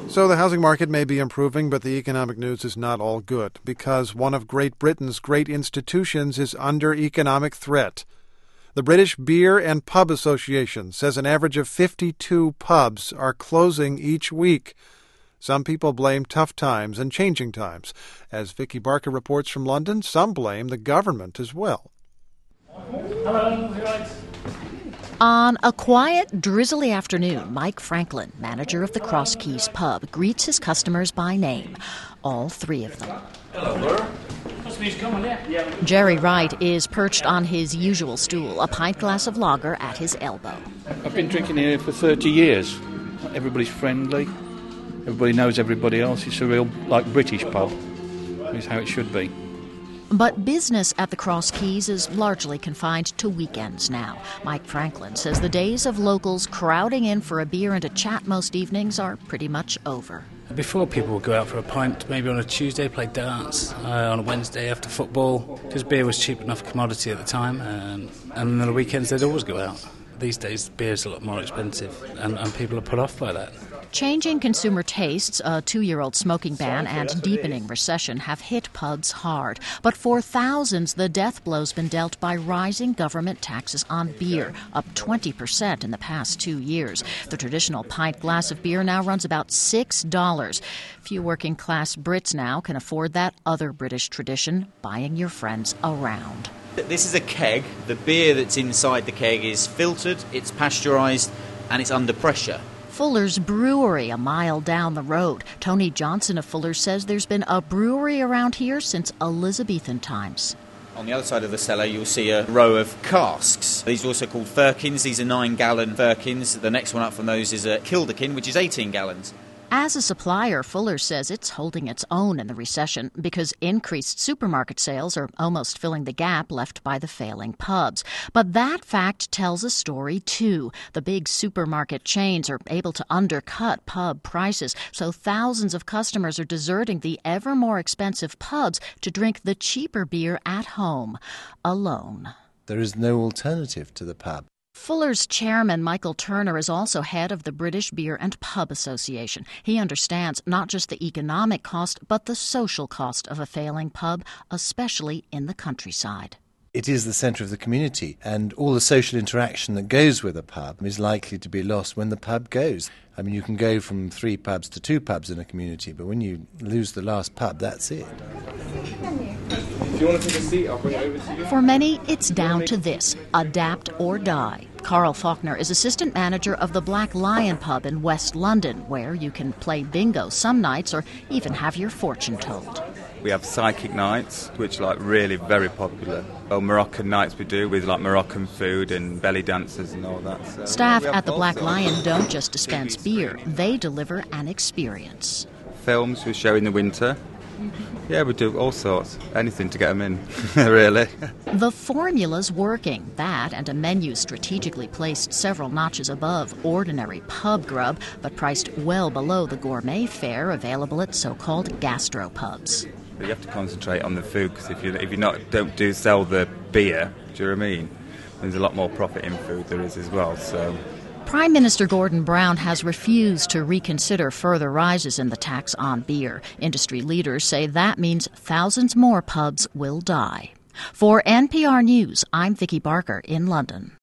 So the housing market may be improving, but the economic news is not all good because one of Great Britain's great institutions is under economic threat. The British Beer and Pub Association says an average of 52 pubs are closing each week. Some people blame tough times and changing times. As Vicky Barker reports from London, some blame the government as well. Hello, you right? On a quiet, drizzly afternoon, Mike Franklin, manager of the Cross Keys pub, greets his customers by name, all three of them. Hello, Laura. Customers coming there? Yeah. Jerry Wright is perched on his usual stool, a pint glass of lager at his elbow. I've been drinking here for 30 years. Everybody's friendly. Everybody knows everybody else. It's a real, British pub. It's how it should be. But business at the Cross Keys is largely confined to weekends now. Mike Franklin says the days of locals crowding in for a beer and a chat most evenings are pretty much over. Before, people would go out for a pint, maybe on a Tuesday, play darts, on a Wednesday after football, because beer was cheap enough commodity at the time, and on the weekends they'd always go out. These days, beer is a lot more expensive, and people are put off by that. Changing consumer tastes, a 2-year-old smoking ban, and deepening recession have hit pubs hard. But for thousands, the death blow's been dealt by rising government taxes on beer, up 20% in the past 2 years. The traditional pint glass of beer now runs about $6. Few working-class Brits now can afford that other British tradition, buying your friends a round. This is a keg. The beer that's inside the keg is filtered, it's pasteurised, and it's under pressure. Fuller's Brewery, a mile down the road. Tony Johnson of Fuller's says there's been a brewery around here since Elizabethan times. On the other side of the cellar, you'll see a row of casks. These are also called firkins. These are 9-gallon firkins. The next one up from those is a kilderkin, which is 18 gallons. As a supplier, Fuller says it's holding its own in the recession because increased supermarket sales are almost filling the gap left by the failing pubs. But that fact tells a story, too. The big supermarket chains are able to undercut pub prices, so thousands of customers are deserting the ever more expensive pubs to drink the cheaper beer at home, alone. There is no alternative to the pub. Fuller's chairman, Michael Turner, is also head of the British Beer and Pub Association. He understands not just the economic cost, but the social cost of a failing pub, especially in the countryside. It is the centre of the community, and all the social interaction that goes with a pub is likely to be lost when the pub goes. I mean, you can go from 3 pubs to 2 pubs in a community, but when you lose the last pub, that's it. If you want to take a seat, I'll bring it over to you. For many, it's down to this: adapt or die. Carl Faulkner is assistant manager of the Black Lion pub in West London, where you can play bingo some nights or even have your fortune told. We have psychic nights, which are really very popular. Moroccan nights we do with Moroccan food and belly dancers and all that. So, Staff at the Black Lion don't just dispense beer, they deliver an experience. Films we show in the winter. Yeah, we do all sorts. Anything to get them in, really. The formula's working. That and a menu strategically placed several notches above ordinary pub grub, but priced well below the gourmet fare available at so-called gastropubs. You have to concentrate on the food, because if you don't sell the beer, do you know what I mean? There's a lot more profit in food there is as well, so... Prime Minister Gordon Brown has refused to reconsider further rises in the tax on beer. Industry leaders say that means thousands more pubs will die. For NPR News, I'm Vicky Barker in London.